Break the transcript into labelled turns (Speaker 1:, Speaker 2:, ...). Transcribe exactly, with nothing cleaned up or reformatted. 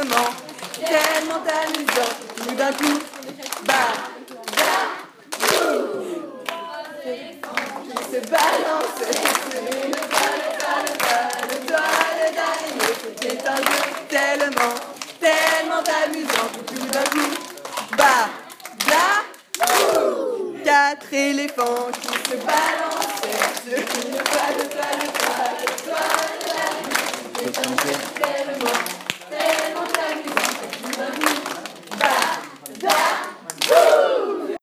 Speaker 1: tellement, tellement amusant. Tout d'un coup, bah, bah, qui se balance, le bal, le bal, le toile d'araignée. C'était un jeu tellement, tellement amusant. Tout d'un coup, bah, bah, quatre éléphants qui se balançaient sur une